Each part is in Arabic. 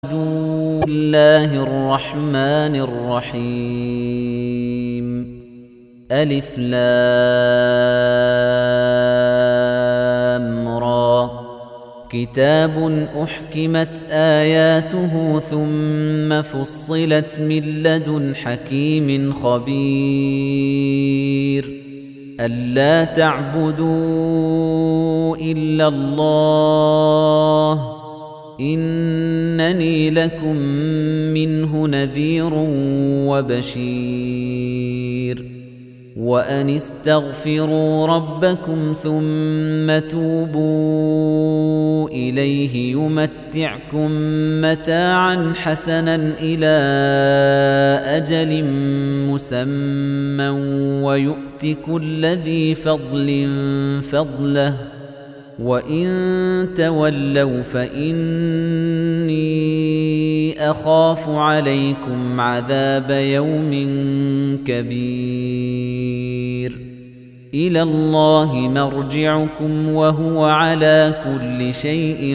بسم الله الرحمن الرحيم ألف لام را كتاب أحكمت آياته ثم فصلت من لدن حكيم خبير ألا تعبدوا إلا الله إنني لكم منه نذير وبشير وأن استغفروا ربكم ثم توبوا إليه يمتعكم متاعا حسنا إلى أجل مسمى ويؤت كل ذي فضل فضله وَإِن تَوَلَّوْا فَإِنِّي أَخَافُ عَلَيْكُمْ عَذَابَ يَوْمٍ كَبِيرٍ إِلَى اللَّهِ مَرْجِعُكُمْ وَهُوَ عَلَى كُلِّ شَيْءٍ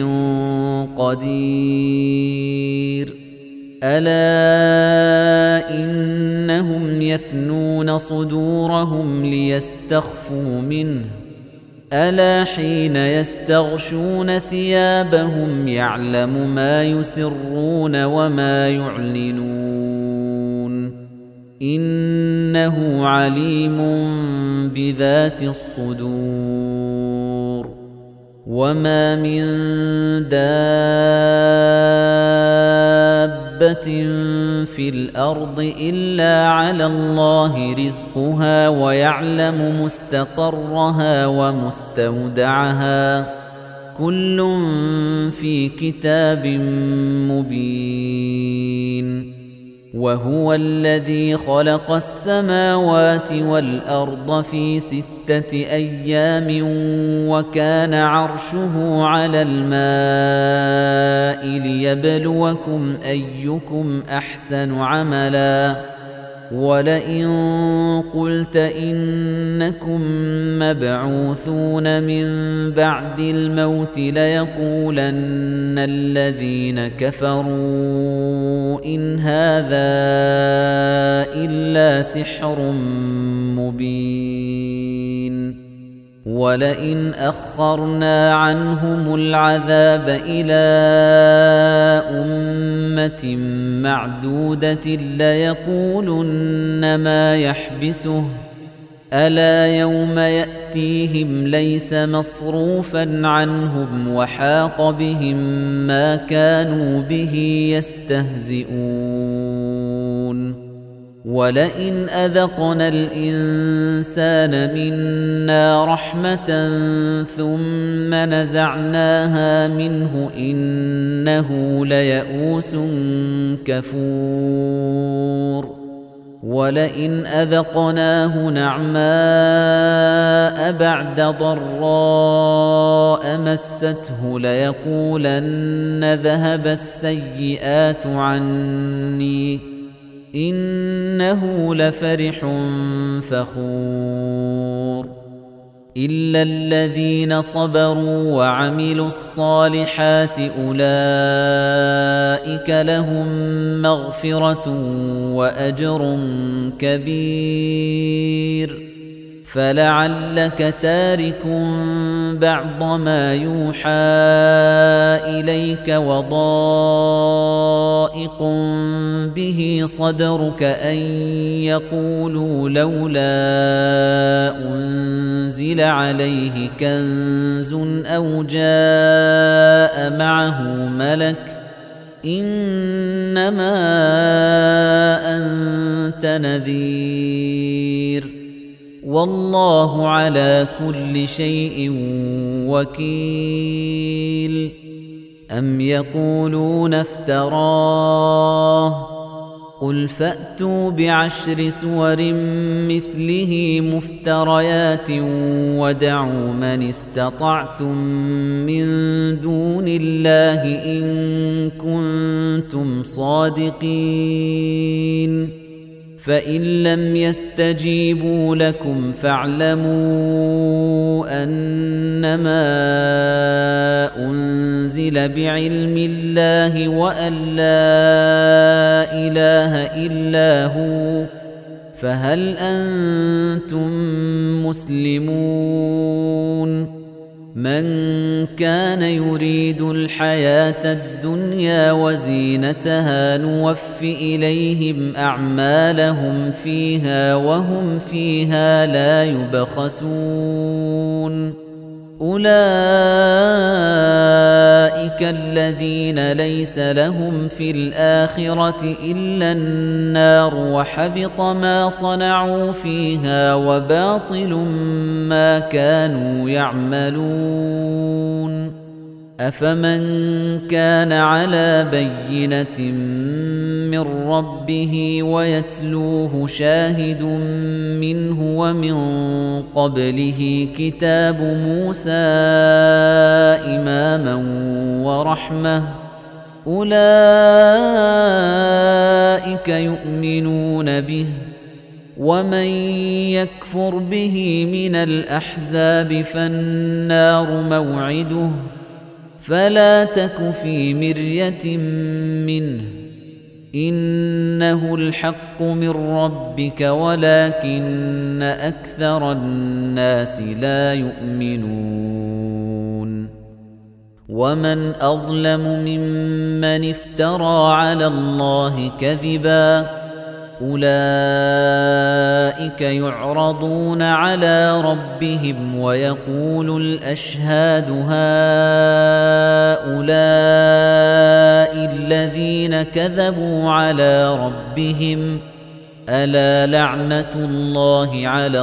قَدِيرٌ أَلَا إِنَّهُمْ يَثْنُونَ صُدُورَهُمْ لِيَسْتَخْفُوا مِنْهُ ألا حين يستغشون ثيابهم يعلم ما يسرون وما يعلنون إنه عليم بذات الصدور وما من دابة في الأرض إلا على الله رزقها ويعلم مستقرها ومستودعها كل في كتاب مبين وهو الذي خلق السماوات والأرض في 6 أيام وكان عرشه على الماء ليبلوكم أيكم أحسن عملا ولئن قلت إنكم مبعوثون من بعد الموت ليقولن الذين كفروا إن هذا إلا سحر مبين ولئن أخرنا عنهم العذاب إلى أمة معدودة ليقولن ما يحبسه ألا يوم يأتيهم ليس مصروفا عنهم وحاق بهم ما كانوا به يستهزئون ولئن أذقنا الإنسان منا رحمة ثم نزعناها منه إنه ليئوس كفور ولئن أذقناه نعماء بعد ضراء مسته ليقولن ذهب السيئات عني إنه لفرح فخور إلا الذين صبروا وعملوا الصالحات أولئك لهم مغفرة وأجر كبير فلعلك تارك بعض ما يوحى إليك وضائق به صدرك أن يقولوا لولا أنزل عليه كنز أو جاء معه ملك إنما أنت نذير والله على كل شيء وكيل أم يقولون افتراه قل فأتوا بعشر سور مثله مفتريات ودعوا من استطعتم من دون الله إن كنتم صادقين فإن لم يستجيبوا لكم فاعلموا أنما أنزل بعلم الله وأن لا إله إلا هو فهل أنتم مسلمون من كان يريد الحياة الدنيا وزينتها نوف إليهم أعمالهم فيها وهم فيها لا يبخسون أولئك الذين ليس لهم في الآخرة إلا النار وحبط ما صنعوا فيها وباطل ما كانوا يعملون أفمن كان على بينة من ربه ويتلوه شاهد منه ومن قبله كتاب موسى إماما ورحمة أولئك يؤمنون به ومن يكفر به من الأحزاب فالنار موعده فلا تك في مرية منه إنه الحق من ربك ولكن أكثر الناس لا يؤمنون ومن أظلم ممن افترى على الله كذبا أولئك يعرضون على ربهم ويقول الأشهاد هؤلاء الذين كذبوا على ربهم ألا لعنة الله على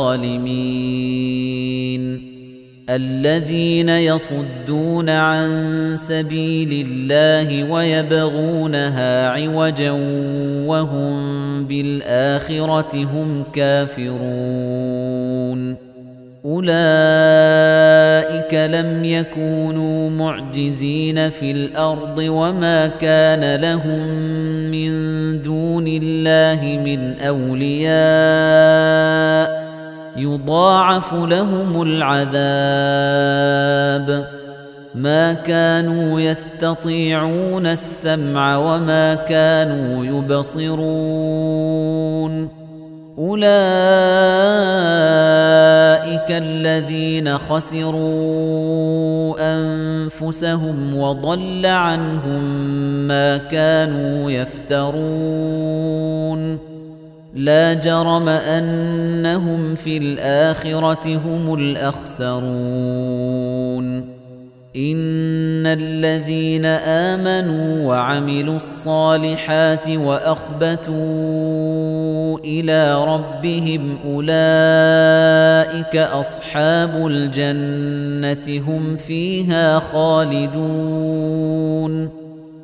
الظالمين الذين يصدون عن سبيل الله ويبغونها عوجا وهم بالآخرة هم كافرون أولئك لم يكونوا معجزين في الأرض وما كان لهم من دون الله من أولياء يضاعف لهم العذاب ما كانوا يستطيعون السمع وما كانوا يبصرون أولئك الذين خسروا أنفسهم وضل عنهم ما كانوا يفترون لا جرم أنهم في الآخرة هم الأخسرون إن الذين آمنوا وعملوا الصالحات وأخبتوا إلى ربهم أولئك أصحاب الجنة هم فيها خالدون